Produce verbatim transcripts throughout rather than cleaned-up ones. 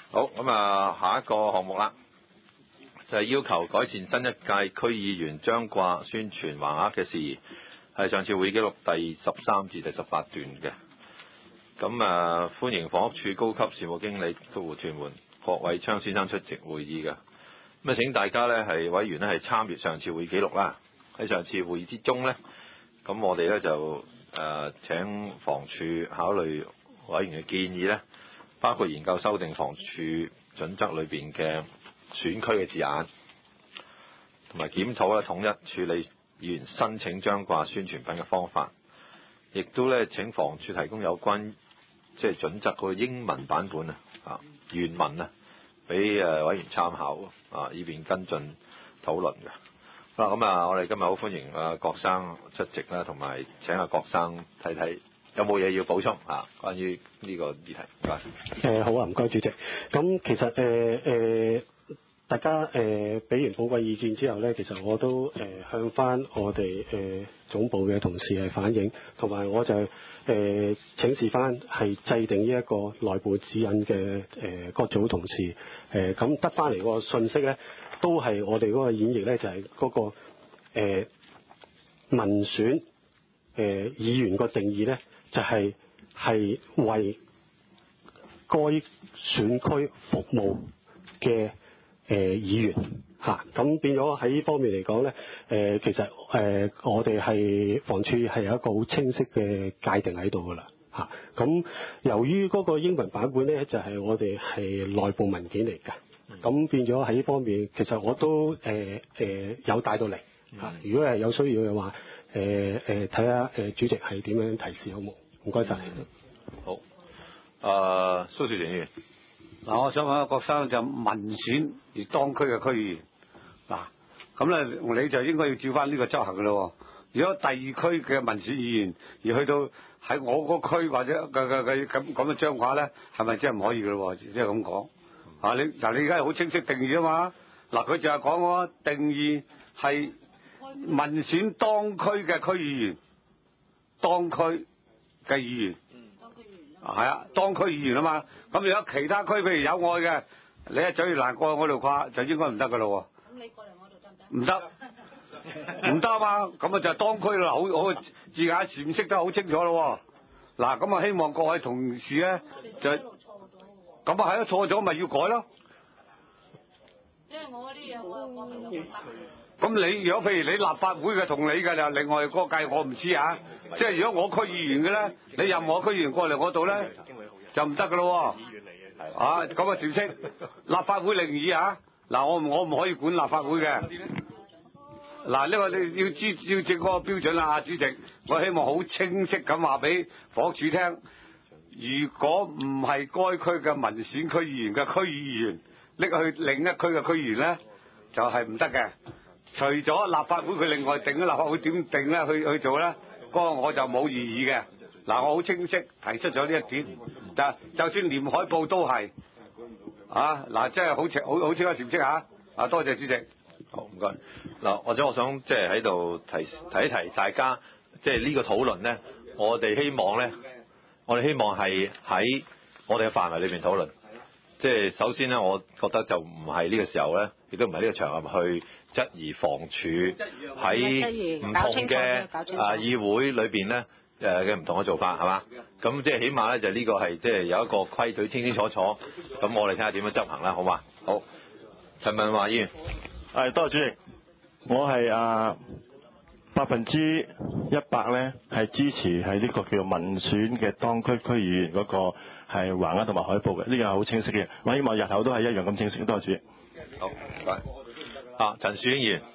好，咁啊，下一個項目啦，就係、是、要求改善新一屆區議員張掛宣傳橫額嘅事宜，係上次會議記錄第十三至第十八段嘅。咁啊，歡迎房屋署高級事務經理括弧屯門郭偉昌先生出席會議嘅。咁啊，請大家呢係委員呢係參閱上次會議記錄啦。喺上次會議之中呢，咁我哋呢就誒、呃、請房署考慮委員嘅建議呢，包括研究修訂房署準則裏邊嘅選區嘅字眼，同埋檢討咧統一處理議員申請張掛宣傳品嘅方法，亦都咧請房署提供有關即係準則個英文版本啊，啊原文啊，俾誒委員參考啊，以便跟進討論嘅。好啦，咁啊，我哋今日好歡迎啊郭生出席啦，同埋請阿郭生睇睇。有冇嘢要補充啊？關於呢個議題，唔該。 誒好啊，唔該主席。咁其實誒誒、呃，大家誒俾、呃、完寶貴意見之後咧，其實我都誒、呃、向翻我哋誒、呃、總部嘅同事係反映，同埋我就誒、呃、請示翻係制定呢一個內部指引嘅誒、呃、各組同事誒，咁得翻嚟個信息咧，都係我哋嗰個演繹咧，就係、是、嗰、那個誒、呃、民選誒、呃、議員個定義咧。就係、是、係為該選區服務嘅誒、呃、議員嚇，咁、啊、變咗喺呢方面嚟講咧，誒、呃、其實誒、呃、我哋係房署係有一個好清晰嘅界定喺度噶啦嚇。咁、啊、由於嗰個英文版本咧，就係、是、我哋係內部文件嚟嘅，咁變咗喺呢方面，其實我都誒誒、呃呃、有帶到嚟嚇、啊。如果係有需要嘅話，誒誒睇下誒主席係點樣提示好冇？唔該晒。 好，誒蘇兆田議員， 嗱，我想問下郭生就民選而當區嘅區議員，嗱咁咧你就應該要照翻呢個執行嘅咯。如果第二區嘅民選議員而去到喺我個區或者嘅嘅嘅咁咁嘅彰化咧，係咪真係唔可以嘅咯？即係咁講啊！你嗱你而家係好清晰定義啊嘛。嗱佢就係講喎，定義係民選當區嘅區議員，當區嘅議員，係啊，當區議員啊嘛。咁如果其他區譬如有愛嘅，你一嘴難過我度跨，就應該唔得噶咯喎。咁你過嚟我度得唔得？唔得，唔得啊嘛。咁啊就係當區啦，好好字眼闡釋得好清楚咯喎。嗱，咁啊希望各位同事咧就咁啊係啊，錯咗咪要改咯。因為我嗰啲嘢我我係有咁你如果譬如你立法會嘅同你嘅就另外嗰個計我唔知啊，即係如果我區議員嘅咧，你任何區議員過嚟我度咧就唔得噶咯喎，啊咁啊小息，立法會另議啊，嗱我我唔可以管立法會嘅，嗱呢個你要知要正嗰個標準啦，啊主席，我希望好清晰咁話俾房屋署聽，如果唔係該區嘅民選區議員嘅區議員拎去另一區嘅區議員咧，就係唔得嘅。除咗立法會佢另外定咗立法會點定咧去去做咧，嗰個我就冇異議嘅。嗱，我好清晰提出咗呢一點，就就算連海報都係啊，嗱，即係好清好好清楚澄清嚇。啊，多謝主席。 好唔該。嗱，或者我想即係喺度提提一提大家，即係呢個討論咧，我哋希望咧，我哋希望係喺我哋嘅範圍裏邊討論。即係首先咧，我覺得就唔係呢個時候咧，亦都唔係呢個場合去質疑房署喺唔同嘅啊議會裏邊咧誒嘅唔同嘅做法係嘛？咁即係起碼咧就呢個係即係有一個規矩清清楚楚，咁我哋睇下點樣執行啦，好嘛？好，陳文華議員， 係多謝主席，我係啊百分之一百咧係支持係呢個叫民選嘅當區區議員嗰個係橫額同埋海報嘅，呢個係好清晰嘅。我希望日後都係一樣咁清晰。多謝主席。 好，唔該。啊，陳樹英議員。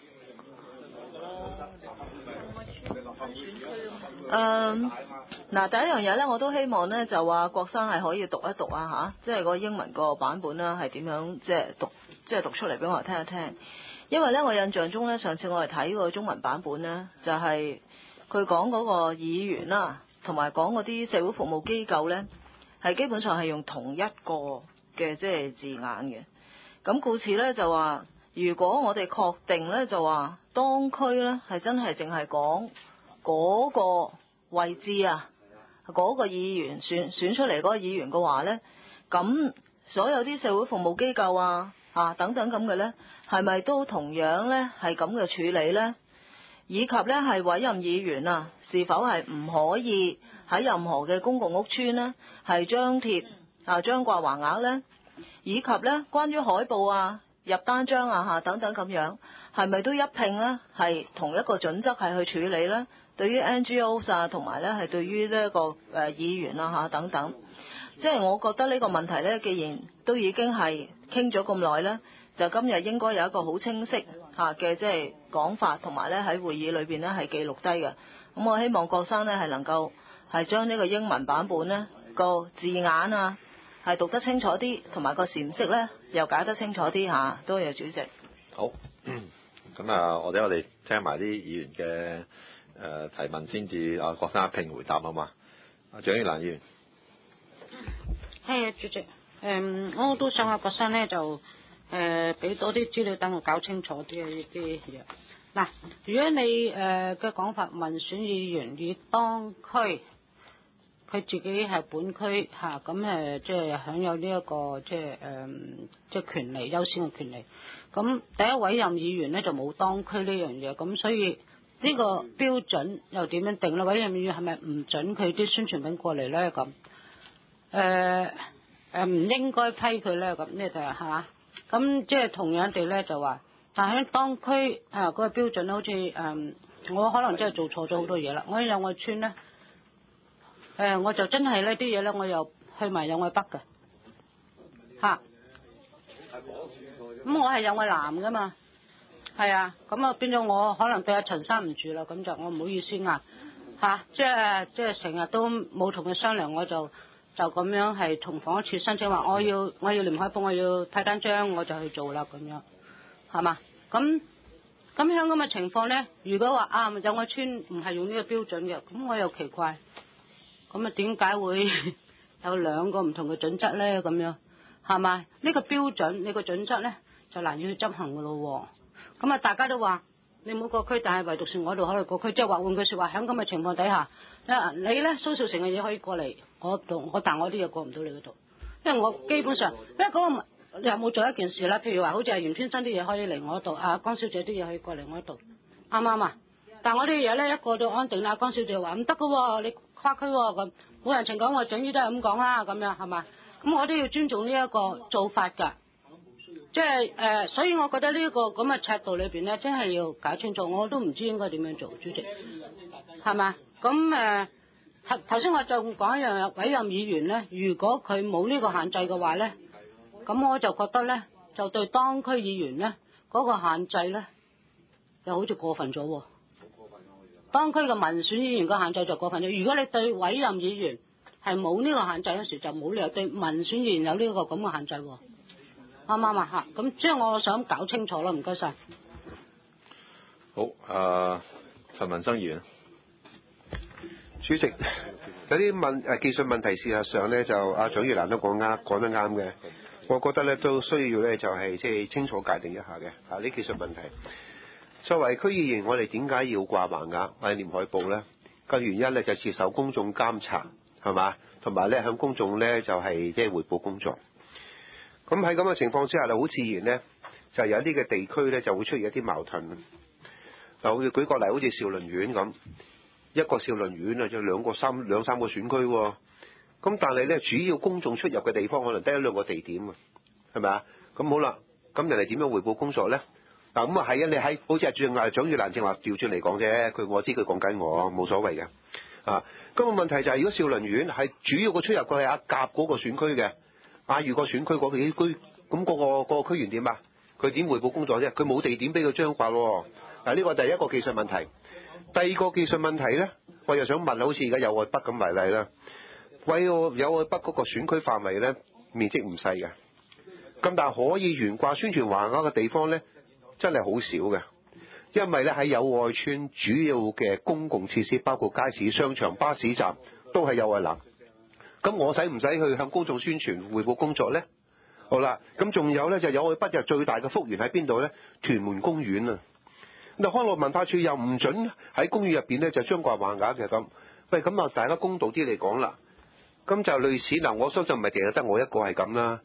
誒嗱，第一樣嘢咧，我都希望咧就話郭生係可以讀一讀啊嚇，即係個英文個版本啦，係點樣即係讀，即係讀出嚟俾我哋聽一聽。因為咧，我印象中咧，上次我哋睇個中文版本咧，就係佢講嗰個議員啦，同埋講嗰啲社會服務機構咧，係基本上係用同一個嘅即係字眼嘅。咁故此咧就話，如果我哋確定咧就話當區咧係真係淨係講嗰個位置啊，嗰個議員選選出嚟嗰個議員嘅話咧，咁所有啲社會服務機構啊啊等等咁嘅呢，係咪都同樣呢係咁嘅處理呢？以及呢係委任議員啊，是否係唔可以喺任何嘅公共屋邨呢係張貼啊張掛橫額呢？以及呢關於海報啊、入單張啊嚇等等咁樣，係咪都一併呢係同一個準則係去處理呢？對於 N G O 啊，同埋呢係對於呢一個誒議員啊嚇等等，即係我覺得呢個問題呢，既然都已經係傾咗咁耐呢，就今日應該有一個好清晰嚇嘅即係講法，同埋呢喺會議裏邊呢係記錄低嘅。咁我希望郭生呢係能夠係將呢個英文版本呢個字眼啊係讀得清楚啲，同埋個闡釋呢又解得清楚啲嚇。多謝主席。 好，咁啊，我哋我哋聽埋啲議員嘅誒、呃、提問先至，啊郭生一併回答啊嘛。啊蔣玉蘭議員。 係啊，主席，誒、嗯，我都想阿郭生咧就誒俾、呃、多啲資料等我搞清楚啲啊呢啲嘢。嗱，如果你誒嘅講法，民選議員與當區佢自己係本區嚇，咁誒即係享有呢、這、一個即係誒即係權利優先嘅權利。咁第一委任議員咧就冇當區呢樣嘢，咁所以呢個標準又點樣定咧？委任議員係咪唔準佢啲宣傳品過嚟咧？咁誒誒唔應該批佢咧？咁呢就係嚇。咁即係同樣地咧就話，但喺當區啊嗰個標準好似誒、呃，我可能真係做錯咗好多嘢啦。我喺友愛村咧，誒、呃、我就真係呢啲嘢咧，我又去埋友愛北嘅嚇。咁、啊、我係友愛南噶嘛，係啊。咁啊變咗我可能對阿陳生唔住啦，咁就我唔好意思啊嚇。即係即係成日都冇同佢商量，我就。就咁樣係同房屋處申請話，我要我要連海報，我要派單張，我就去做啦咁樣，係嘛？咁咁樣咁嘅情況咧，如果話啊友愛村唔係用呢個標準嘅，咁我又奇怪，咁啊點解會有兩個唔同嘅準則咧？咁樣係嘛？呢、呢個標準你、呢個準則咧就難以去執行噶咯喎。咁啊大家都話你冇個區，但係唯獨是我度可以個區，即係話換句説話，喺咁嘅情況底下，你咧蘇兆成嘅嘢可以過嚟。我度我但我啲嘢過唔到你嗰度，因為我基本上，因為嗰個你有冇做一件事啦？譬如話，好似係袁天生啲嘢可以嚟我度，啊江小姐啲嘢可以過嚟我度，啱唔啱啊？但我啲嘢咧一過到安定啦，江小姐話唔得噶喎，你跨區喎咁，冇人情講我總之都係咁講啦，咁樣係嘛？咁我都要尊重呢一個做法㗎，即係誒，所以我覺得呢、這、一個咁嘅尺度裏邊咧，真係要搞清楚，我都唔知應該點樣做，主席係嘛？咁誒。頭頭先我就講一樣委任議員咧，如果佢冇呢個限制嘅話咧，咁我就覺得咧，就對當區議員咧嗰、那個限制咧，又好似過分咗喎。當區嘅民選議員嘅限制就過分咗。如果你對委任議員係冇呢個限制嗰時，就冇理由對民選議員有呢個咁嘅限制喎。啱唔啱啊？嚇，咁即係我想搞清楚咯，唔該晒。 好，誒、呃，陳文生議員。 主席，有啲問誒技術問題，事實上咧就阿蔣玉蘭都講啱，講得啱嘅。我覺得咧都需要咧就係即係清楚界定一下嘅啊呢技術問題。作為區議員，我哋點解要掛橫額或者黏海報咧？個原因咧就接受公眾監察，係嘛？同埋咧向公眾咧就係即係彙報工作。咁喺咁嘅情況之下咧，好自然咧就有啲嘅地區咧就會出現一啲矛盾。嗱，我要舉個例，好似兆麟苑咁。一個兆麟苑啊，就兩個三兩三個選區喎，咁但係咧主要公眾出入嘅地方可能得一兩個地點啊，係咪啊？咁好啦，咁人哋點樣彙報工作咧？嗱咁啊係啊，你喺好似阿蔣蔣玉蘭正話調轉嚟講啫，佢我知佢講緊我冇所謂嘅啊。咁個問題就係、是、如果兆麟苑係主要個出入佢係阿甲嗰個選區嘅，阿裕個選區嗰幾區，咁嗰、那個、那個區員點啊？佢點彙報工作啫？佢冇地點俾佢張掛喎。嗱呢個第一個技術問題。第二個技術問題咧，我又想問，好似而家友愛北咁為例啦，為友愛北嗰個選區範圍咧面積唔細嘅，咁但係可以懸掛宣傳橫額嘅地方咧，真係好少嘅，因為咧喺友愛村主要嘅公共設施，包括街市、商場、巴士站，都係友愛南。咁我使唔使去向公眾宣傳彙報工作咧？好啦，咁仲有咧就友愛北就最大嘅幅員喺邊度咧？屯門公園啊！嗱，康樂文化處又唔準喺公園入邊咧就張掛橫額嘅咁，喂咁啊大家公道啲嚟講啦，咁就類似嗱，我相信唔係淨係得我一個係咁啦。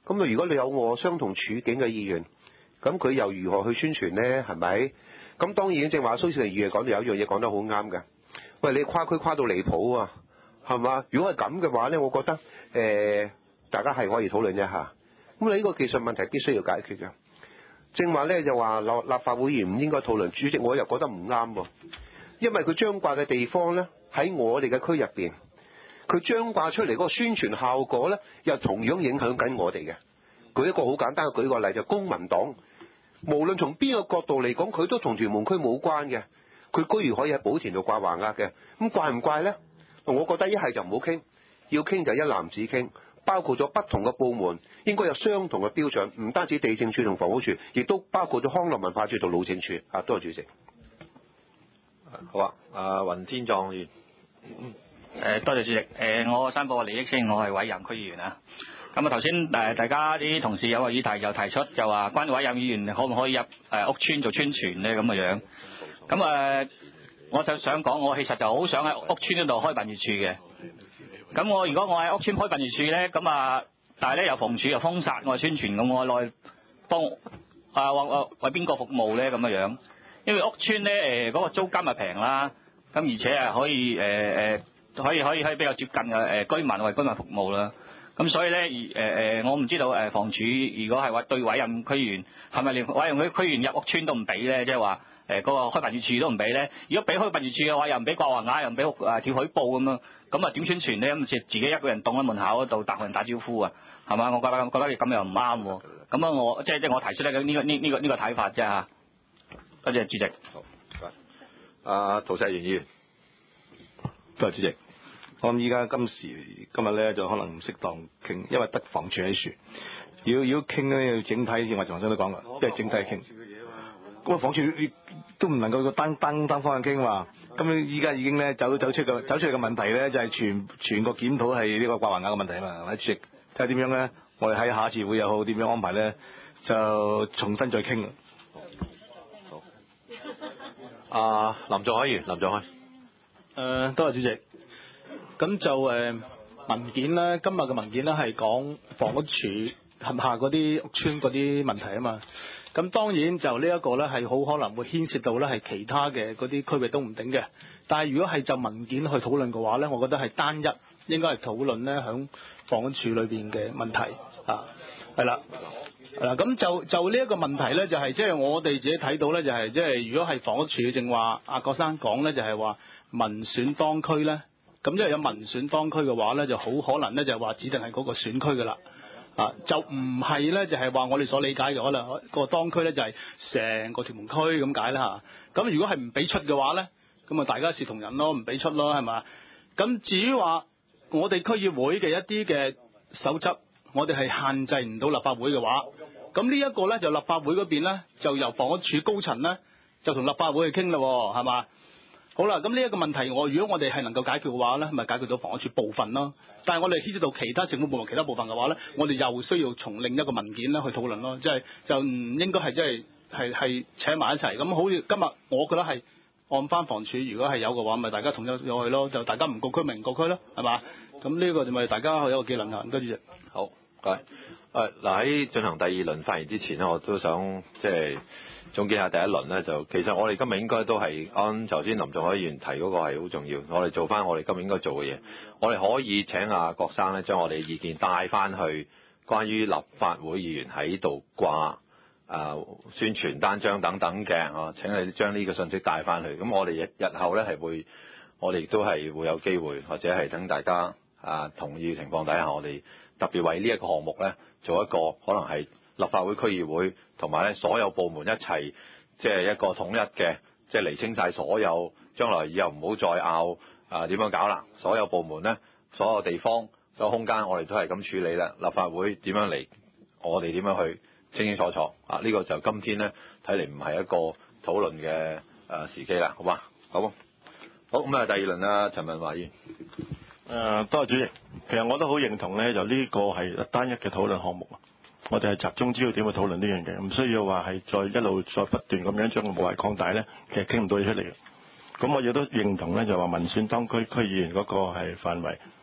咁啊，如果你有我相同處境嘅議員，咁佢又如何去宣傳呢？係咪？咁當然正話蘇善議員講到有一樣嘢講得好啱嘅。喂，你跨區跨到離譜啊，係嘛？如果係咁嘅話呢，我覺得誒、呃、大家係可以討論一下。咁你呢個技術問題必須要解決嘅。正話呢就話立立法會議員唔應該討論，主席我又覺得唔啱喎，因為佢張掛嘅地方呢，喺我哋嘅區入邊，佢張掛出嚟嗰個宣傳效果呢，又同樣影響緊我哋嘅。舉一個好簡單嘅舉個例，就公民黨，無論從邊個角度嚟講，佢都同屯門區冇關嘅，佢居然可以喺寶田度掛橫額嘅，咁怪唔怪呢？我覺得一係就唔好傾，要傾就一籃子傾，包括咗不同嘅部門應該有相同嘅標準，唔單止地政處同房屋處，亦都包括咗康樂文化處同路政處。啊，多謝主席。 好啊，阿雲天壯議員。 誒，多謝主席。誒，我申報個利益先，我係委任區議員啊。咁啊，頭先誒大家啲同事有個議題就提出，就話關於委任議員可唔可以入誒屋邨做宣傳咧咁嘅樣。咁誒，我就想講，我其實就好想喺屋邨嗰度開辦事處嘅。咁我如果我喺屋邨開辦事處咧，咁啊，但係咧由房署又封殺我宣傳，咁我來幫啊為為邊個服務咧咁嘅樣？因為屋邨咧誒嗰個租金咪平啦，咁而且啊可以誒誒、呃、可以可以可以比較接近嘅誒居民為居民服務啦。咁所以咧誒誒我唔知道誒房署如果係話對委任區議員係咪連委任區區議員入屋邨都唔俾咧？即係話誒嗰個開辦事處都唔俾咧？如果俾開辦事處嘅話，又唔俾掛橫額，又唔俾誒貼許報咁樣，咁啊點宣傳咧？咁自自己一個人棟喺門口嗰度搭人打招呼啊，係嘛？我覺得覺得咁又唔啱喎。咁啊我即係即係我提出咧呢個呢呢個呢個睇法啫嚇。多謝主席。 好，阿涂世元議員。 多謝主席。我諗依家今時今日咧就可能唔適當傾，因為得房署喺處。如果如果傾咧要整體，似我頭先都講啦，即係整體傾。咁啊房署都唔能夠個單單單方向傾話。咁依家已經咧走走出個走出嚟嘅問題咧，就係、是、全全個檢討係呢個掛橫額嘅問題啊嘛，係咪主席？睇下點樣咧，我哋喺下次會又好點樣安排咧，就重新再傾。 好。啊，林仲海議員，林仲海。 誒、呃，多謝主席。咁就誒、呃、文件咧，今日嘅文件咧係講房屋署轄下嗰啲屋邨嗰啲問題啊嘛。咁當然就呢一個咧係好可能會牽涉到咧係其他嘅嗰啲區域都唔定嘅。但係如果係就文件去討論嘅話咧，我覺得係單一應該係討論咧響房屋署裏邊嘅問題啊，係啦。嗱，咁就就呢一個問題咧，就係即係我哋自己睇到咧，就係即係如果係房屋署正話阿郭生講咧，就係話民選當區咧。咁因為有民選當區嘅話咧，就好可能咧就係話指定係嗰個選區㗎啦，啊就唔係咧就係話我哋所理解嘅可能個當區咧就係成個屯門區咁解啦嚇。咁如果係唔俾出嘅話咧，咁啊大家視同仁咯，唔俾出咯係嘛？咁至於話我哋區議會嘅一啲嘅守則，我哋係限制唔到立法會嘅話，咁呢一個咧就立法會嗰邊咧就由房屋署高層咧就同立法會去傾咯，係嘛？好啦，咁呢一個問題，我如果我哋係能夠解決嘅話咧，咪解決到房屋署部分咯。但係我哋牽涉到其他政府部門其他部分嘅話咧，我哋又需要從另一個文件咧去討論咯。即係就唔應該係即係係係扯埋一齊。咁好似今日，我覺得係按翻房署，如果係有嘅話，咪大家統一咗去咯。就大家唔各區咪唔各區咯，係嘛？咁呢個就咪大家有一個技能啊。跟住好，唔該。誒嗱喺進行第二輪發言之前咧，我都想即係總結下第一輪咧，就其實我哋今日應該都係按頭先林仲海議員提嗰個係好重要，我哋做翻我哋今日應該做嘅嘢。我哋可以請阿郭生咧將我哋嘅意見帶翻去關於立法會議員喺度掛誒宣傳單張等等嘅啊，請你將呢個信息帶翻去。咁我哋日日後咧係會，我哋亦都係會有機會，或者係等大家啊同意嘅情況底下，我哋特別為呢一個項目咧做一個可能係立法會區議會同埋咧所有部門一齊，即係一個統一嘅，即係釐清晒所有將來以後唔好再拗啊點樣搞啦。所有部門咧，所有地方、所有空間，我哋都係咁處理啦。立法會點樣嚟，我哋點樣去清清楚楚啊？呢、這個就今天咧睇嚟唔係一個討論嘅誒時機啦，好嘛？好，好咁啊，第二輪啊，陳文華議員。 誒、呃，多謝主席。其實我都好認同咧，就呢個係單一嘅討論項目。我哋係集中知道點去討論呢樣嘢，唔需要話係再一路再不斷咁樣將個無限擴大咧，其實傾唔到嘢出嚟嘅。咁我亦都認同咧，就話民選當區區議員嗰個係範圍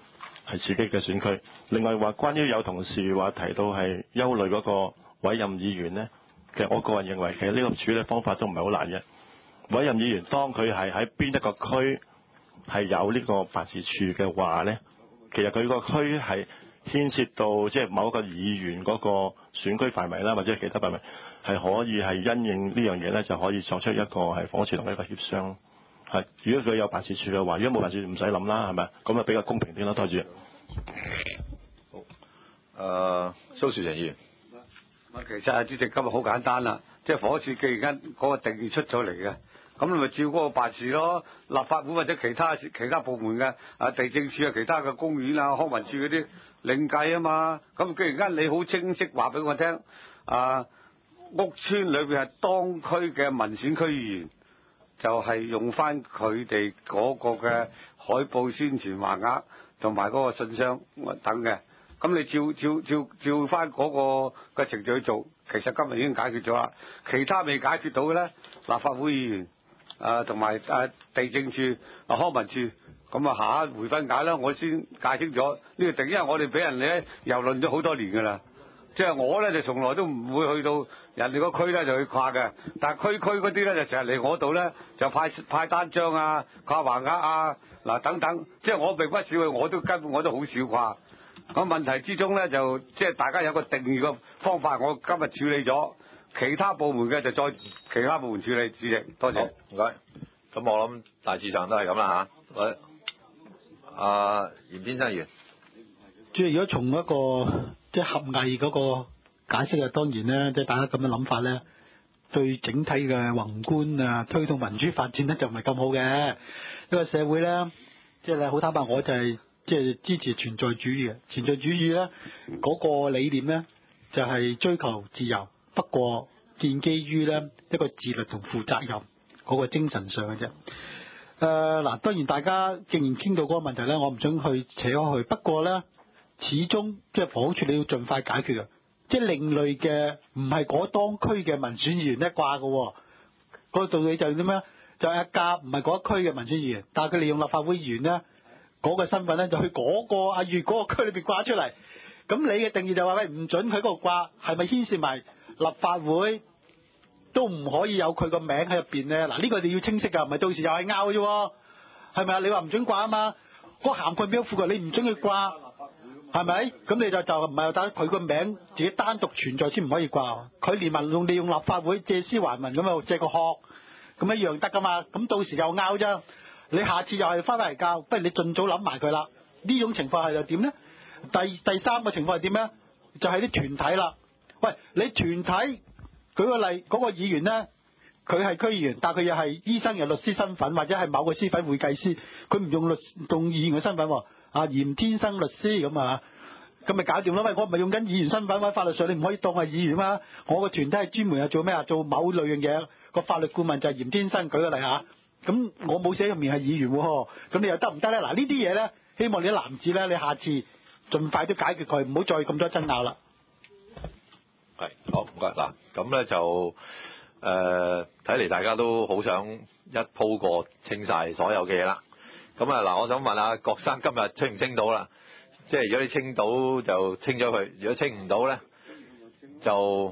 係自己嘅選區。另外話關於有同事話提到係憂慮嗰個委任議員呢，其實我個人認為其實呢個處理方法都唔係好難嘅。委任議員當佢係喺邊一個區係有呢個辦事處嘅話呢，其實佢個區係牽涉到即係某一個議員嗰個選區範圍啦，或者其他範圍係可以係因應呢樣嘢呢，就可以作出一個係房屋署同一個協商。係，如果佢有辦事處嘅話，如果冇辦事處唔使諗啦，係咪？咁啊比較公平啲咯，多謝。 好，誒、呃，蘇兆祥議員。 其實啊，主席今日好簡單啦，即係房屋署既然間嗰個定義出咗嚟嘅，咁你咪照嗰個辦事咯。立法會或者其他其他部門嘅啊，地政處啊，其他嘅公園啊、康文署嗰啲另計啊嘛。咁既然間你好清晰話俾我聽，啊，屋邨裏邊係當區嘅民選區議員，就係、是、用翻佢哋嗰個嘅海報宣傳橫額同埋嗰個信箱等嘅。咁你照照照照翻嗰個嘅程序去做，其實今日已經解決咗啦。其他未解決到嘅咧，立法會議員啊同埋啊地政處啊康文處，咁啊下一回分解啦。我先解清楚呢個定，因為我哋俾人哋咧遊論咗好多年㗎啦。即係我咧就從來都唔會去到人哋個區咧就去掛嘅，但係區區嗰啲咧就成日嚟我度咧就派派單張啊、掛橫額啊嗱等等。即係我並不少去，我都根本我都好少掛。咁問題之中咧，就即係大家有個定義嘅方法，我今日處理咗，其他部門嘅就再其他部門處理。主席，多謝。 唔該。咁我諗大致上都係咁啦嚇。喂，阿嚴先生議員。 主席，如果從一個即係合藝嗰個解釋啊，當然咧，即係大家咁嘅諗法咧，對整體嘅宏觀啊推動民主發展咧就唔係咁好嘅。因為社會咧，即係好坦白，我就係、是。即係支持存在主義嘅存在主義咧，嗰、那個理念咧就係、是、追求自由，不過建基於咧一個自律同負責任嗰個精神上嘅啫。誒、呃、嗱，當然大家既然傾到嗰個問題咧，我唔想去扯開去。不過咧，始終即係房屋處你要盡快解決嘅，即係另類嘅唔係嗰當區嘅民選議員咧掛嘅，嗰、那個道理就係點樣？就係一家唔係嗰一區嘅民選議員，但係佢利用立法會議員咧。嗰個身份咧就去嗰個阿月嗰個區裏邊掛出嚟，咁你嘅定義就話喂唔準佢嗰個掛，係咪牽涉埋立法會都唔可以有佢個名喺入邊咧？嗱呢個你要清晰㗎，唔係到時又係拗嘅啫，係咪啊？你話唔準掛啊嘛，嗰涵蓋邊一副㗎？你唔準佢掛，係咪？咁你就就唔係等佢個名自己單獨存在先唔可以掛，佢連埋用利用立法會借屍還民咁啊借個殼，咁一樣得㗎嘛？咁到時又拗啫。你下次又係翻返嚟教，不如你盡早諗埋佢啦。呢種情況係又點呢？第第三個情況係點呢？就係、是、啲團體啦。喂，你團體舉個例，嗰、那個議員呢，佢係區議員，但佢又係醫生、又律師身份，或者係某個司法會計師，佢唔用律用議員嘅身份喎。啊，嚴天生律師咁啊，咁咪搞掂咯。喂，我唔係用緊議員身份，喺法律上你唔可以當係議員嘛。我個團體係專門係做咩啊？做某類型嘢，個法律顧問就係嚴天生。舉個例嚇。咁我冇寫入面係議員喎，咁你又得唔得咧？嗱呢啲嘢咧，希望你啲男子咧，你下次盡快都解決佢，唔好再咁多爭拗啦。 係，好唔該嗱，咁咧就誒睇嚟大家都好想一鋪過清晒所有嘅嘢啦。咁啊嗱，我想問下郭生今日清唔清到啦？即係如果你清到就清咗佢，如果清唔到咧就。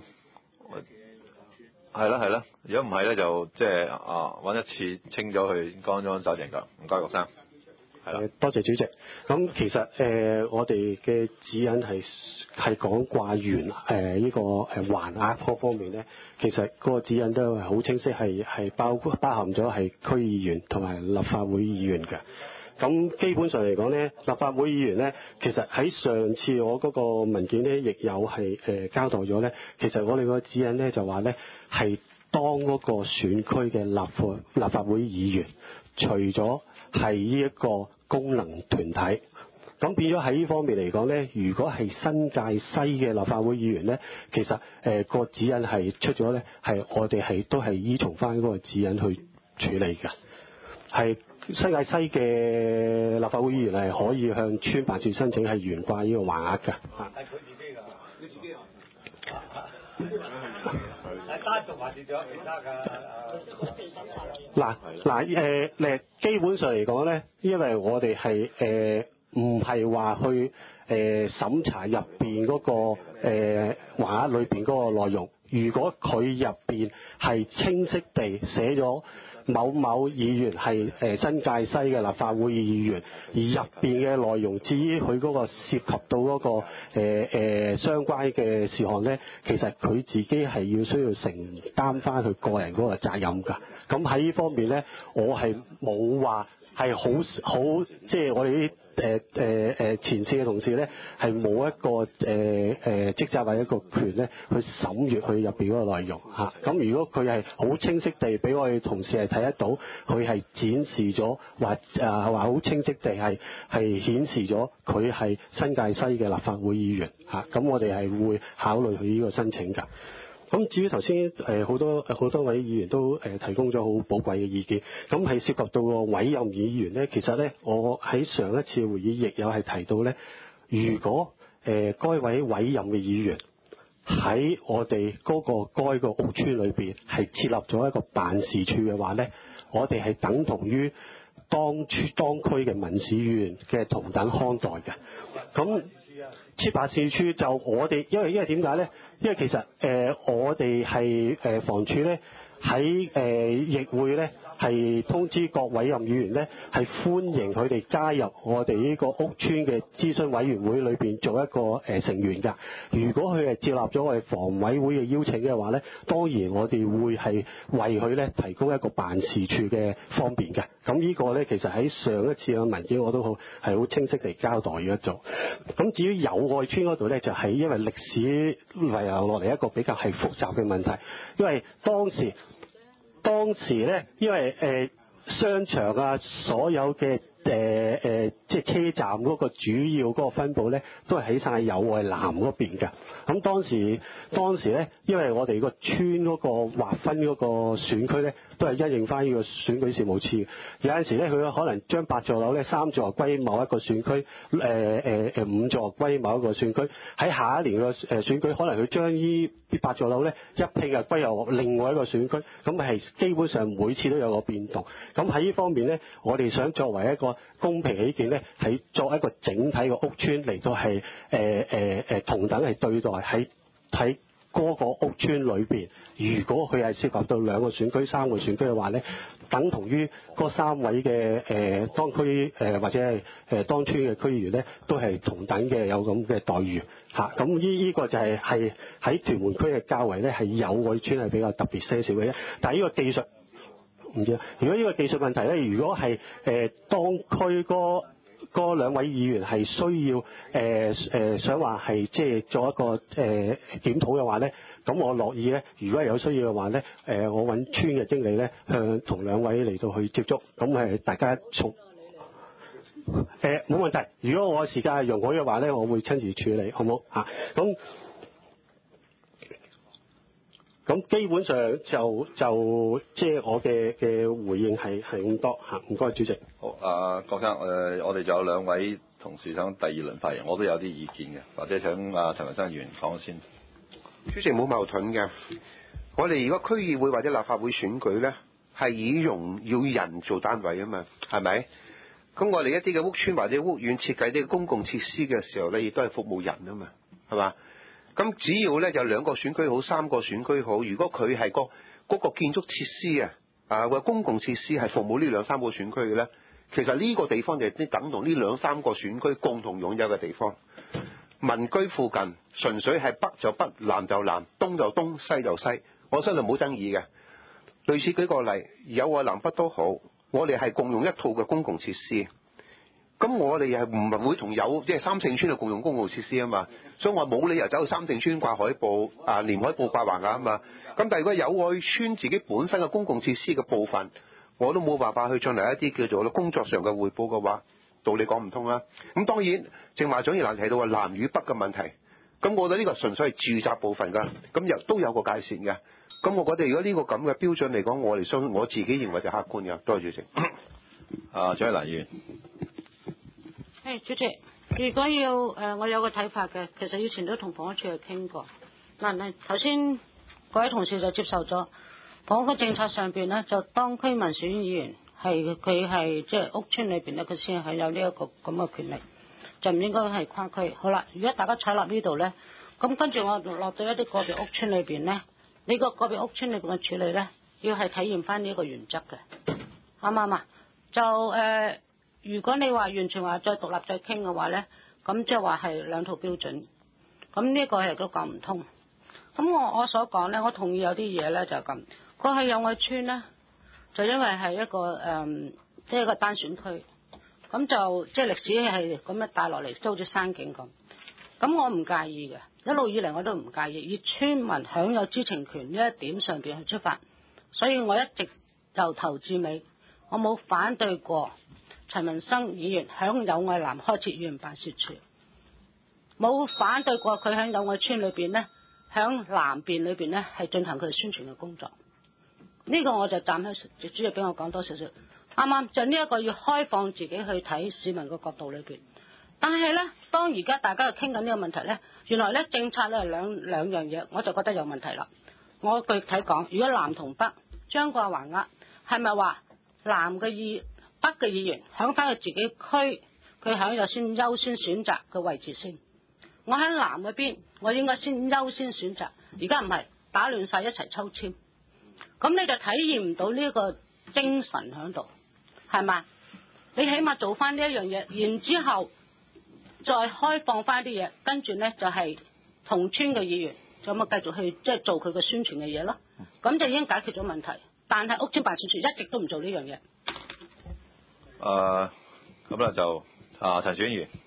係啦係啦，如果唔係咧就即係啊揾一次清咗佢乾咗手淨㗎。唔該，郭生。係啦， 多謝主席。咁其實誒、呃、我哋嘅指引係係講掛員誒呢個誒橫額嗰方面咧，其實嗰個指引都係好清晰，係係包括包含咗係區議員同埋立法會議員嘅。咁基本上嚟講咧，立法會議員咧，其實喺上次我嗰個文件咧，亦有係誒、呃、交代咗咧。其實我哋個指引咧就話咧，係當嗰個選區嘅立法立法會議員，除咗係呢一個功能團體，咁變咗喺呢方面嚟講咧，如果係新界西嘅立法會議員咧，其實誒、呃個指引係出咗咧，係我哋係都係依從翻嗰個指引去處理嘅，係。新界西嘅立法會議員係可以向村辦事申請係懸掛呢個橫額嘅。係佢自己㗎，佢自己係單獨還是仲有其他㗎？嗱嗱誒誒，基本上嚟講咧，因為我哋係誒唔係話去誒、呃、審查入邊嗰個誒話裏邊嗰個內容。如果佢入邊係清晰地寫咗某某議員係誒新界西嘅立法會議員，而入邊嘅內容至於佢嗰個涉及到嗰、嗰個誒、呃呃、相關嘅事項咧，其實佢自己係要需要承擔翻佢個人嗰個責任㗎。咁喺呢方面咧，我係冇話係好好，即係我哋啲誒誒誒前線嘅同事咧，係冇一個誒誒、呃、職責或者一個權咧去審閱佢入邊嗰個內容嚇。咁、啊、如果佢係好清晰地俾我哋同事係睇得到，佢係展示咗或啊話好清晰地係係顯示咗佢係新界西嘅立法會議員嚇，咁、啊、我哋係會考慮佢呢個申請㗎。咁至於頭先誒好多好多位議員都誒提供咗好寶貴嘅意見，咁係涉及到個委任議員咧，其實咧我喺上一次會議亦有係提到咧，如果誒該位委任嘅議員喺我哋嗰個該個屋邨裏邊係設立咗一個辦事處嘅話咧，我哋係等同於當區當區嘅民事議員嘅同等看待嘅。咁設辦事處就我哋，因為因為點解咧？因為其實誒、呃、我哋係誒房署咧喺誒亦會咧係通知各委任議員咧係歡迎佢哋加入我哋呢個屋邨嘅諮詢委員會裏邊做一個誒、呃、成員㗎。如果佢係接納咗我哋房委會嘅邀請嘅話咧，當然我哋會係為佢咧提供一個辦事處嘅方便嘅。咁呢個咧其實喺上一次嘅文件我都好係好清晰地交代咗做。咁至於友愛邨嗰度咧，就係、是、因為歷史遺留落嚟一個比較係複雜嘅問題，因為當時當時咧，因為誒、呃、商場啊，所有嘅誒誒即係車站嗰個主要嗰個分佈咧，都係喺晒友愛南嗰邊嘅。咁當時當時咧，因為我哋個村嗰個劃分嗰個選區咧，都係因應翻呢個選舉事務處。有陣時咧，佢可能將八座樓咧三座歸某一個選區，誒誒誒五座歸某一個選區。喺下一年嘅誒選舉，可能佢將呢啲八座樓咧一併啊歸入另外一個選區。咁係基本上每次都有個變動。咁喺呢方面咧，我哋想作為一個公平起見咧，係作一個整體嘅屋邨嚟到係誒誒誒同等係對待喺喺嗰個屋邨裏邊。如果佢係涉及到兩個選區、三個選區嘅話咧，等同於嗰三位嘅誒、呃、當區誒、呃、或者係誒、呃、當村嘅區議員咧，都係同等嘅有咁嘅待遇嚇。咁呢呢個就係係喺屯門區嘅較為咧係友愛邨係比較特別些少嘅啫。但係呢個技術唔知啊。如果呢個技術問題咧，如果係誒、呃、當區嗰嗰兩位議員係需要誒誒、呃呃、想話係即係做一個誒、呃、檢討嘅話咧，咁我樂意咧。如果係有需要嘅話咧，誒、呃、我揾村嘅經理咧向同兩位嚟到去接觸，咁係大家從誒冇問題。如果我時間係容許嘅話咧，我會親自處理，好唔好嚇？咁、啊。咁基本上就就即係我嘅嘅回應係係咁多嚇，唔該主席。 好，阿、呃、郭生，誒、呃、我哋仲有兩位同事想第二輪發言，我都有啲意見嘅，或者請阿陳文生議員講先。 主席冇矛盾嘅，我哋如果區議會或者立法會選舉咧，係以用要人做單位啊嘛，係咪？咁我哋一啲嘅屋邨或者屋苑設計啲公共設施嘅時候咧，亦都係服務人啊嘛，係嘛？咁只要咧有兩個選區好，三個選區好，如果佢係個嗰個建築設施啊，啊個公共設施係服務呢兩三個選區嘅咧，其實呢個地方就係等同呢兩三個選區共同擁有嘅地方。民居附近純粹係北就北，南就南，東就東，西就西，我相信冇爭議嘅。類似舉個例，友愛南北都好，我哋係共用一套嘅公共設施。咁我哋係唔係會同有即係三聖村嘅共用公共設施啊嘛，所以我冇理由走去三聖村掛海報啊，連海報掛橫額啊嘛。咁但係如果友愛邨自己本身嘅公共設施嘅部分，我都冇辦法去進行一啲叫做工作上嘅彙報嘅話，道理講唔通啦。咁當然正話蔣業蘭提到話南與北嘅問題，咁我覺得呢個純粹係住宅部分㗎，咁又都有個界線嘅。咁我覺得如果呢個咁嘅標準嚟講，我哋相我自己認為就客觀嘅。多謝主席。 啊，蔣業蘭議員。 誒，主席，如果要誒、呃，我有個睇法嘅，其實以前都同房屋處去傾過。嗱，嗱頭先各位同事就接受咗房屋嘅政策上邊咧，就當區民選議員係佢係即係屋邨裏邊咧，佢先係有呢一個咁嘅權力。 就唔應該係跨區。好啦，如果大家採納呢度咧，咁跟住我落到一啲個別屋邨裏邊咧，呢個個別屋邨裏邊嘅處理咧，要係體驗翻呢一個原則嘅，啱唔啱啊？就誒、呃，如果你話完全話再獨立再傾嘅話咧，咁即係話係兩套標準，咁呢個係都講唔通。咁我我所講咧，我同意有啲嘢咧就係咁。過去友愛邨咧，就因為係一個誒，即、呃、係、就是、一個單選區，咁就即係歷史係咁樣帶落嚟，都好似山景咁。咁我唔介意嘅，一路以嚟我都唔介意，以村民享有知情權呢一點上邊去出發，所以我一直由頭至尾，我冇反對過陳文生議員響友愛南開設議員辦事處，冇反對過佢響友愛邨裏邊咧，響南邊裏邊咧係進行佢宣傳嘅工作。呢、這個我就站喺主席俾我講多少少，啱啱就呢一個要開放自己去睇市民嘅角度裏邊。但係咧，當而家大家傾緊呢個問題咧，原來咧政策咧係兩兩樣嘢，我就覺得有問題啦。我具體講，如果南同北將個橫額，係咪話南嘅議北嘅議員響翻佢自己區，佢享有先優先選擇嘅位置先？我喺南嗰邊，我應該先優先選擇。而家唔係打亂晒一齊抽籤，咁你就體驗唔到呢個精神喺度，係嘛？你起碼做翻呢一樣嘢，然之後再開放翻啲嘢，跟住咧就係、是、同村嘅議員咁啊繼續去即係、就是、做佢嘅宣傳嘅嘢咯，咁就已經解決咗問題。但係屋邨辦事處一直都唔做呢樣嘢。 誒，咁咧就啊陳選員，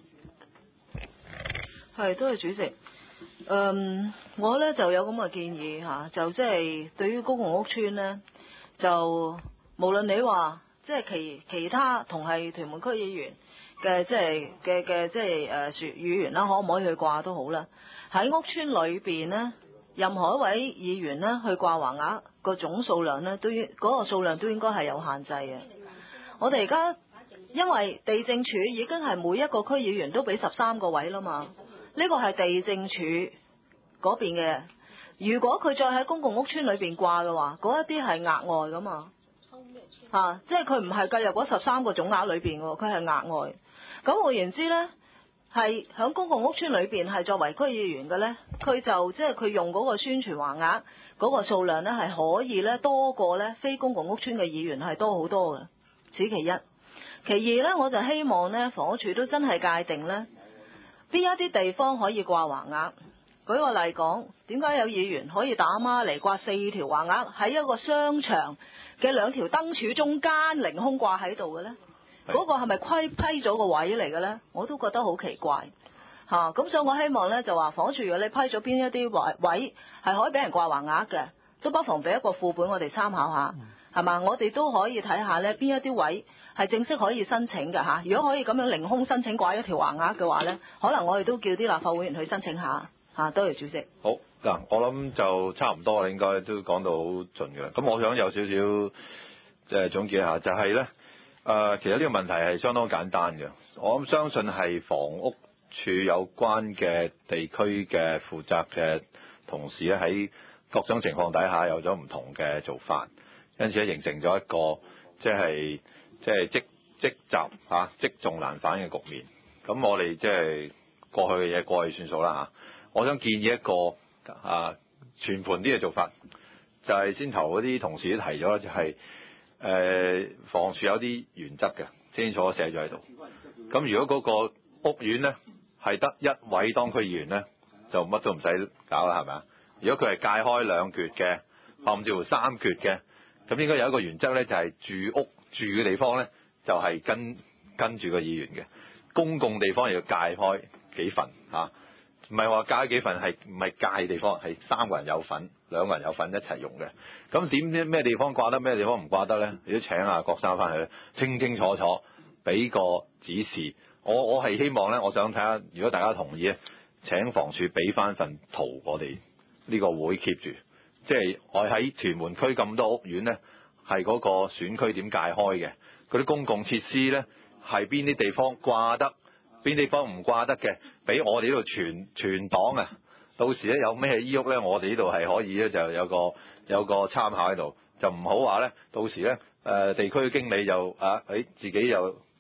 係都係主席。嗯，我咧就有咁嘅建議嚇，就即係對於公共屋邨咧，就無論你話即係其其他同係屯門區議員嘅即係嘅嘅即係誒議員啦，可唔可以去掛都好啦。喺屋邨裏邊咧，任何一位議員咧去掛橫額個總數量咧，都嗰、嗰個數量都應該係有限制嘅。我哋而家因為地政署已經係每一個區議員都俾十三個位啦嘛。呢個係地政署嗰邊嘅，如果佢再喺公共屋邨裏邊掛嘅話，嗰一啲係額外噶嘛，嚇、啊，即係佢唔係計入嗰十三個總額裏邊嘅，佢係額外。咁換言之呢，係喺公共屋邨裏邊係作為區議員嘅呢，佢就即係佢用嗰個宣傳橫額嗰個數量呢，係可以呢多過呢非公共屋邨嘅議員係多好多嘅，此其一。其二呢，我就希望呢房屋署都真係界定呢。邊一啲地方可以掛橫額？舉個例講，點解有議員可以打孖嚟掛四條橫額喺一個商場嘅兩條燈柱中間凌空掛喺度嘅呢？嗰、那個係咪規批咗個位嚟嘅呢？我都覺得好奇怪嚇。咁、啊、所以我希望呢，就話房署，如果你批咗邊一啲位位係可以俾人掛橫額嘅，都不妨俾一個副本我哋參考下，係嘛？我哋都可以睇下呢邊一啲位係正式可以申請嘅嚇。如果可以咁樣凌空申請掛一條橫額嘅話呢，可能我哋都叫啲立法會議員去申請下嚇。多謝主席。 好嗱，我諗就差唔多啦，應該都講到好盡嘅啦。咁我想有少少即係總結一下，就係、是、呢，誒、呃，其實呢個問題係相當簡單嘅。我相信係房屋署有關嘅地區嘅負責嘅同事咧，喺各種情況底下有咗唔同嘅做法，因此咧形成咗一個即係即係積積習嚇積重難返嘅局面。咁我哋即係過去嘅嘢過去算數啦嚇。我想建議一個啊全盤啲嘅做法，就係、是、先頭嗰啲同事都提咗，就係、是、誒、呃、房署有啲原則嘅，清楚寫咗喺度。咁如果嗰個屋苑咧係得一位當區議員咧，就乜都唔使搞啦，係咪啊？如果佢係界開兩橛嘅，甚至乎三橛嘅，咁應該有一個原則咧，就係、是、住屋住嘅地方咧，就係、是、跟跟住個議員嘅公共地方，要界開幾份嚇，唔係話界幾份係唔係界地方，係三個人有份，兩個人有份一齊用嘅。咁點知咩地方掛得，咩地方唔掛得咧？你都請阿郭生翻去清清楚楚俾個指示。我我係希望咧，我想睇下，如果大家同意咧，請房署俾翻份圖我哋呢個會 keep 住，即係我喺屯門區咁多屋苑咧，係嗰個選區點界開嘅，嗰啲公共設施咧係邊啲地方掛得，邊地方唔掛得嘅，俾我哋呢度全全黨啊，到時咧有咩依屋咧，我哋呢度係可以咧就有個有個參考喺度，就唔好話咧，到時咧誒、呃、地區經理就啊誒自己又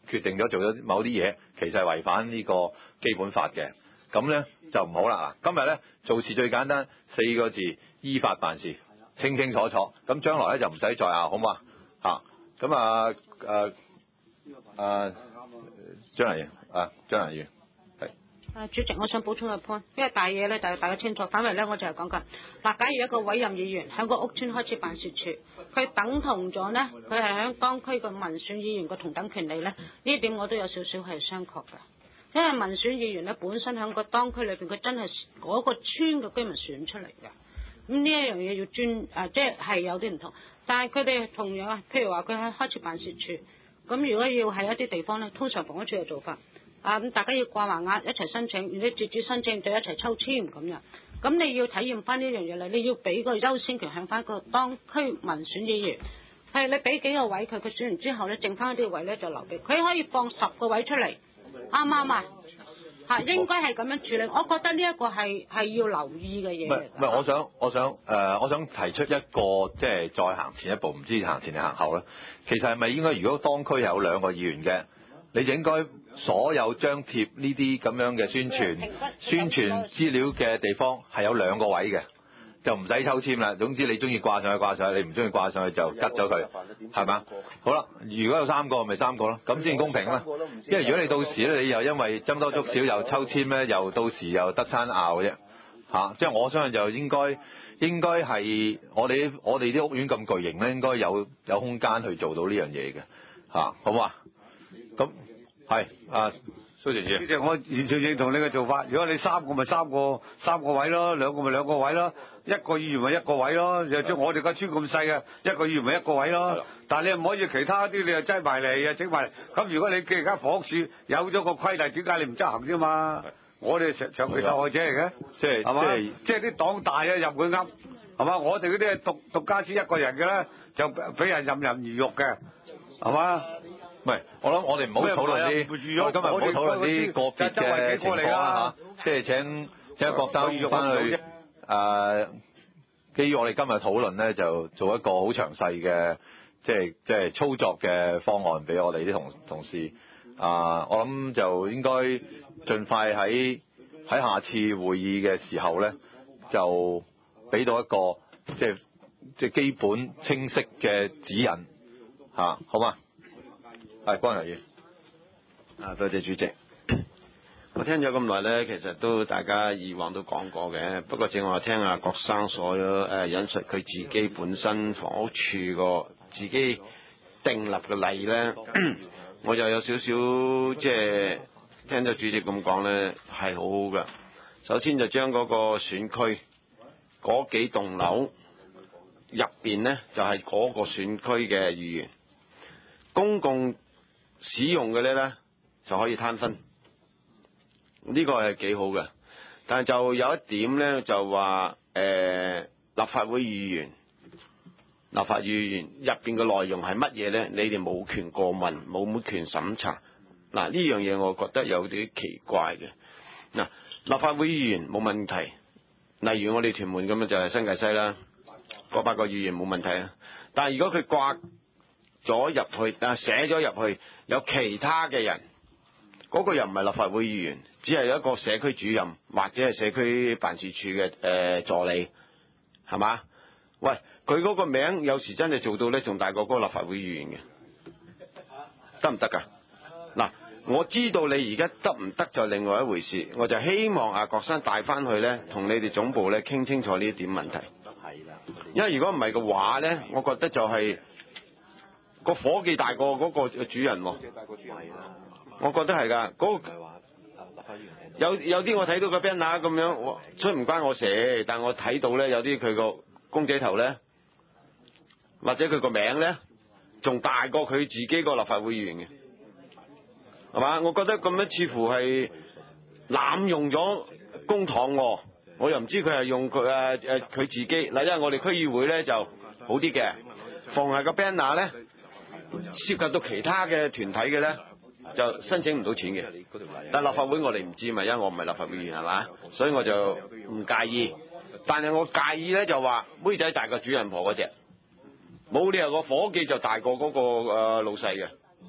決定咗做咗某啲嘢，其實係違反呢個基本法嘅，咁咧就唔好啦。今日咧做事最簡單四個字，依法辦事，清清楚楚。咁將來咧就唔使再拗，好嘛？嚇，咁啊誒誒張麗啊張麗員。 啊，主席，我想補充個 point， 因為大嘢咧，大家大家清楚。反為咧，我就係講緊嗱，假如一個委任議員喺個屋邨開設辦事處，佢等同咗呢，佢係喺當區個民選議員個同等權利咧，呢點我都有少少係商榷嘅。因為民選議員咧本身喺個當區裏邊，佢真係嗰個村嘅居民選出嚟嘅。咁呢一樣嘢要尊啊，即係係有啲唔同。但係佢哋同樣啊，譬如話佢喺開設辦事處，咁如果要喺一啲地方咧，通常房屋處嘅做法。啊咁，大家要掛橫額一齊申請，如果截止申請就一齊抽籤咁樣。咁你要體驗翻呢樣嘢嚟，你要俾個優先權向翻個當區民選議員。係你俾幾個位佢，佢選完之後咧，剩翻啲位咧就留俾佢，可以放十個位出嚟，啱唔啱啊？嚇，應該係咁樣處理。我覺得呢一個係係要留意嘅嘢。唔係唔係，我想我想誒、呃，我想提出一個即係再行前一步，唔知行前定行後咧。其實係咪應該如果當區有兩個議員嘅，你就應該所有張貼呢啲咁樣嘅宣傳宣傳資料嘅地方係有兩個位嘅，就唔使抽籤啦。總之你中意掛上去掛上去，你唔中意掛上去就吉咗佢，係嘛？好啦，如果有三個咪三個咯，咁先公平啦。因為如果你到時咧，你又因為僧多粥少又抽籤咧，又到時又得餐拗嘅啫嚇。即係我相信就應該應該係我哋我哋啲屋苑咁巨型咧，應該有有空間去做到呢樣嘢嘅嚇，好唔好啊？咁係啊，蘇小姐， 呢隻我完全認同你嘅做法。如果你三個咪三個三個位咯，兩個咪兩個位咯，一個議員咪一個位咯。就像我哋個村咁細嘅，一個議員咪一個位咯。但係你唔可以其他啲你又擠埋嚟又整埋嚟。咁如果你既然間房屋署有咗個規例，點解你唔執行啫嘛？我哋長長期受害者嚟嘅， 即係係嘛？即係啲黨大啊入佢噏，係嘛？我哋嗰啲係獨獨家私一個人嘅咧，就俾人任人魚肉嘅，係嘛？ 唔係，我諗我哋唔好討論啲，我今日唔好討論啲個別嘅情況啦嚇，即係請請郭生翻去誒、呃，基於我哋今日討論咧，就做一個好詳細嘅，即係即係操作嘅方案俾我哋啲同同事啊、呃，我諗就應該盡快喺喺下次會議嘅時候咧，就俾到一個即係即係基本清晰嘅指引嚇、啊，好嘛？係關人員啊，多謝主席。我聽咗咁耐咧，其實都大家以往都講過嘅。不過正話聽阿郭生所誒引述佢自己本身房屋處個自己訂立嘅例咧，我就有少少即係聽咗主席咁講咧，係好好嘅。首先就將嗰個選區嗰幾棟樓入邊咧，就係、是、嗰個選區嘅議員公共使用嘅咧咧就可以攤分，呢、這個係幾好嘅。但係就有一點咧，就話誒、呃、立法會議員、立法議員入邊嘅內容係乜嘢咧？你哋冇權過問，冇權審查。嗱，呢樣嘢我覺得有啲奇怪嘅。嗱，立法會議員冇問題，例如我哋屯門咁樣就係新界西啦，嗰八個議員冇問題啊。但係如果佢掛咗入去啊，寫咗入去有其他嘅人，嗰、那個又唔係立法會議員，只係一個社區主任或者係社區辦事處嘅誒、呃、助理，係嘛？喂，佢嗰個名有時真係做到咧，仲大過嗰個立法會議員嘅，得唔得㗎？嗱，我知道你而家得唔得就另外一回事，我就希望阿郭生帶翻去咧，同你哋總部咧傾清楚呢一點問題。因為如果唔係嘅話咧，我覺得就係、是。個伙計大過嗰個主人喎，我覺得係㗎。嗰、那個、有有啲我睇到個 banner 咁樣，所以唔關我事，但我睇到咧有啲佢個公仔頭咧，或者佢個名咧，仲大過佢自己個立法會議員嘅，係嘛？我覺得咁樣似乎係濫用咗公帑喎，我又唔知佢係用佢誒誒佢自己嗱，因為我哋區議會咧就好啲嘅，逢係個 banner 咧。涉及到其他嘅團體嘅咧，就申請唔到錢嘅。但立法會我哋唔知嘛，因為我唔係立法會議員係嘛，所以我就唔介意。但係我介意咧就話妹仔大過主人婆嗰隻，冇理由個伙計就大過嗰個誒老細嘅，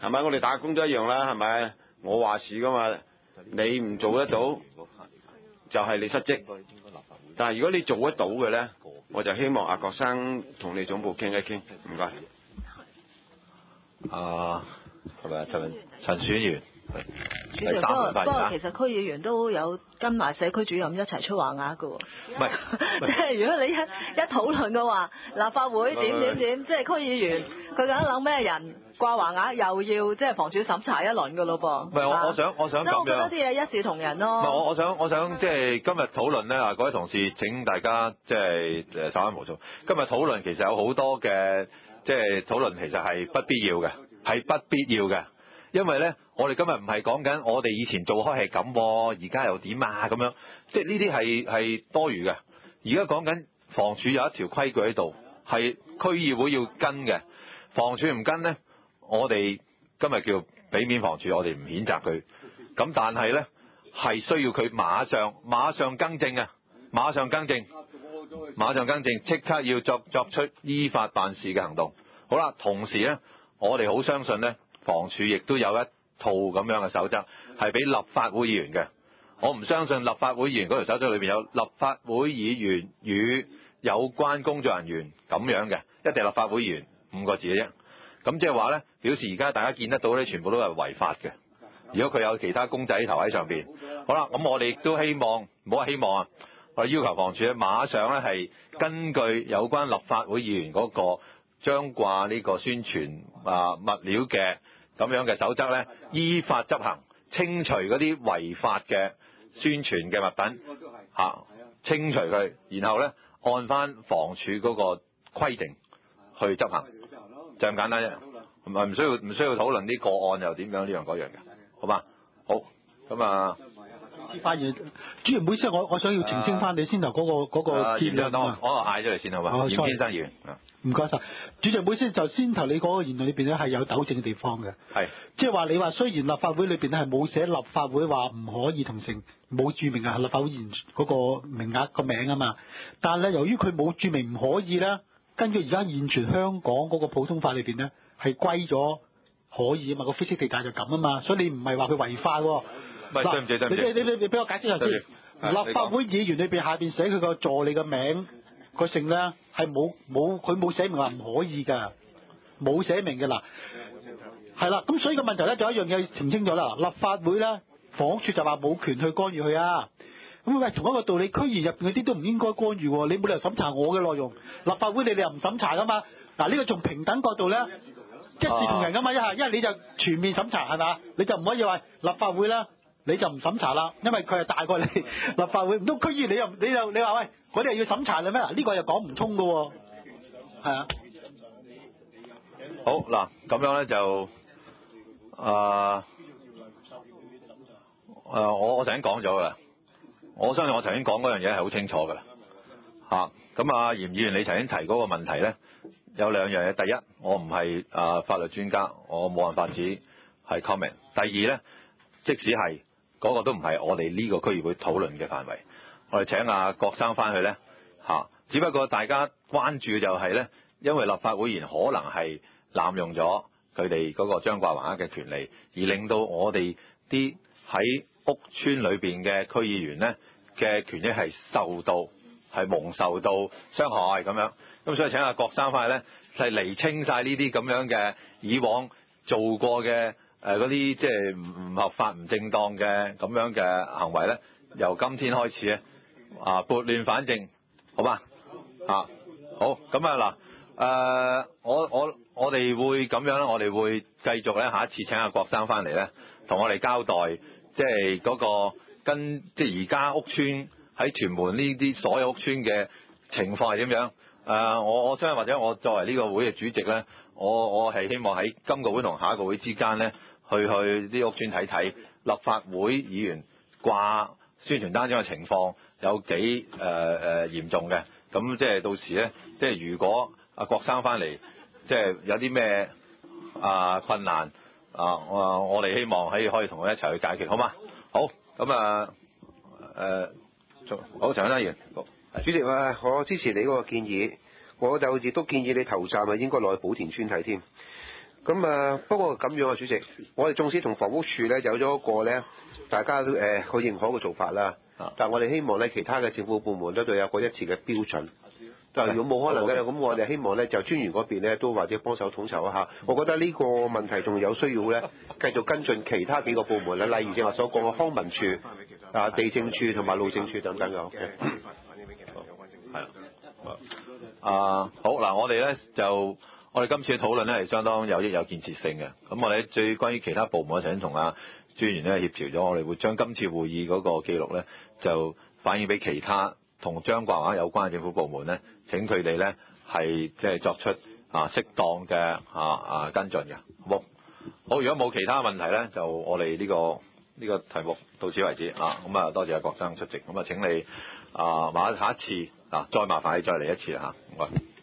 係咪？我哋打工都一樣啦，係咪？我話事噶嘛，你唔做得到，就係你失職。但係如果你做得到嘅咧，我就希望阿郭生同你總部傾一傾，唔該。 啊，係咪陳陳選員？ 主席，不過不過其實區議員都有跟埋社區主任一齊出橫額嘅喎。 唔係， 即係如果你一一討論嘅話，立法會點點點，即係區議員佢梗係諗咩人掛橫額，又要即係房署審查一輪嘅咯噃。 唔係我我想我想咁樣。即係我覺得啲嘢一視同仁咯。唔係我我想我想即係今日討論咧啊，各位同事請大家即係誒稍安毋躁。今日討論其實有好多嘅即係討論其實係不必要嘅，係不必要嘅。因為咧，我哋今日唔係講緊我哋以前做開係咁，而家又點啊咁樣，即係呢啲係係多餘嘅。而家講緊房署有一條規矩喺度，係區議會要跟嘅。房署唔跟咧，我哋今日叫俾面房署，我哋唔譴責佢。咁但係咧，係需要佢馬上馬上更正啊，馬上更正，馬上更正，即刻要作作出依法辦事嘅行動。好啦，同時咧，我哋好相信咧。房署亦都有一套咁樣嘅守則，係俾立法會議員嘅。我唔相信立法會議員嗰條守則裏邊有立法會議員與有關工作人員咁樣嘅，一定係立法會議員五個字嘅啫。咁即係話咧，表示而家大家見得到咧，全部都係違法嘅。如果佢有其他公仔頭喺上邊，好啦，咁我哋亦都希望，唔好話希望啊，我哋要求房署咧，馬上咧係根據有關立法會議員嗰個將掛呢個宣傳啊物料嘅咁樣嘅守則咧，依法執行，清除嗰啲違法嘅宣傳嘅物品嚇、啊，清除佢，然後咧按翻房署嗰個規定去執行，就咁簡單啫，唔係唔需要唔需要討論啲個案又點樣呢樣嗰樣嘅，好嘛？好，咁啊。 發言，主席唔好意思，我我想要澄清翻你先頭嗰、嗰個嗰、嗰個結論啊。 我我嗌咗嚟先好嘛？嚴先生議員。 唔該晒，主席唔好意思，就先頭你嗰個言論裏邊咧係有糾正嘅地方嘅。 係。即係話你話雖然立法會裏邊咧係冇寫立法會話唔可以同城，冇註明啊立法會議員嗰個名額個名啊嘛，但係咧由於佢冇註明唔可以咧，根據而家現存香港嗰個普通法裏邊咧係歸咗可以啊嘛，個灰色地帶就咁啊嘛，所以你唔係話佢違法喎。 唔係，對唔住對唔住， 你你你你俾我解釋下先。立法會議員裏邊下邊寫佢個助理嘅名個姓咧係冇冇佢冇寫明話唔可以㗎，冇寫明嘅嗱。係啦，咁所以個問題咧就一樣嘢澄清咗啦。立法會咧房屋署就話冇權去干預佢啊。咁喂，同一個道理，區議員入邊嗰啲都唔應該干預喎。你冇理由審查我嘅內容，立法會你哋又唔審查㗎嘛？嗱，呢個從平等角度咧一視同仁㗎嘛，一係一係你就全面審查係咪？你就唔可以話立法會啦。你就唔審查啦，因為佢係大過你立法會，唔通區議員你又你又你話喂，嗰啲係要審查你咩？嗱，呢個又講唔通㗎喎，係啊。 好嗱，咁樣咧就啊誒，我我頭先講咗㗎啦，我相信我頭先講嗰樣嘢係好清楚㗎啦嚇。咁啊，嚴議員你頭先提嗰個問題咧，有兩樣嘢。第一，我唔係啊法律專家，我冇辦法只係 comment。第二咧，即使係嗰個都唔係我哋呢個區議會討論嘅範圍，我哋請阿郭生翻去咧嚇。只不過大家關注就係咧，因為立法會議員可能係濫用咗佢哋嗰個張掛橫額嘅權利，而令到我哋啲喺屋邨裏邊嘅區議員咧嘅權益係受到係蒙受到傷害咁樣。咁所以請阿郭生翻去咧，係釐清晒呢啲咁樣嘅以往做過嘅。誒嗰啲即係唔唔合法、唔正當嘅咁樣嘅行為咧，由今天開始咧啊撥亂反正，好嘛？啊好咁啊嗱誒，我我我哋會咁樣咧，我哋會繼續咧下一次請阿郭生翻嚟咧，同我哋交代即係嗰個跟即係而家屋邨喺屯門呢啲所有屋邨嘅情況係點樣？誒、呃、我我相信或者我作為呢個會嘅主席咧，我我係希望喺今個會同下一個會之間咧。去去啲屋邨睇睇立法會議員掛宣傳單張嘅情況有幾誒誒嚴重嘅，咁即係到時咧，即係如果阿郭生翻嚟，即係有啲咩啊困難啊，我我哋希望可以可以同佢一齊去解決，好嘛？好，咁啊誒，好，陳生議員， 主席啊，我支持你嗰個建議，我就亦都建議你頭站啊應該落去寶田邨睇添。 咁啊，不過咁樣啊，主席，我哋縱使同房屋署咧有咗一個咧，大家都誒好認可嘅做法啦。但係我哋希望咧，其他嘅政府部門咧都有個一致嘅標準。就如果冇可能嘅，咁我哋希望咧就專員嗰邊咧都或者幫手統籌一下。我覺得呢個問題仲有需要咧，繼續跟進其他幾個部門咧，例如正話所講嘅康文署、啊地政處同埋路政處等等嘅。OK。 係啊，好嗱，我哋咧就我哋今次嘅討論咧係相當有益有建設性嘅。咁我哋最關於其他部門，我曾經同阿專員咧協調咗，我哋會將今次會議嗰個記錄咧就反映俾其他同張國華有關嘅政府部門咧，請佢哋咧係即係作出啊適當嘅啊啊跟進嘅，好冇？好，如果冇其他問題咧，就我哋呢個呢個題目到此為止啊。咁啊，多謝阿郭生出席，咁啊請你啊，下一次啊，再麻煩你再嚟一次啦嚇，唔該。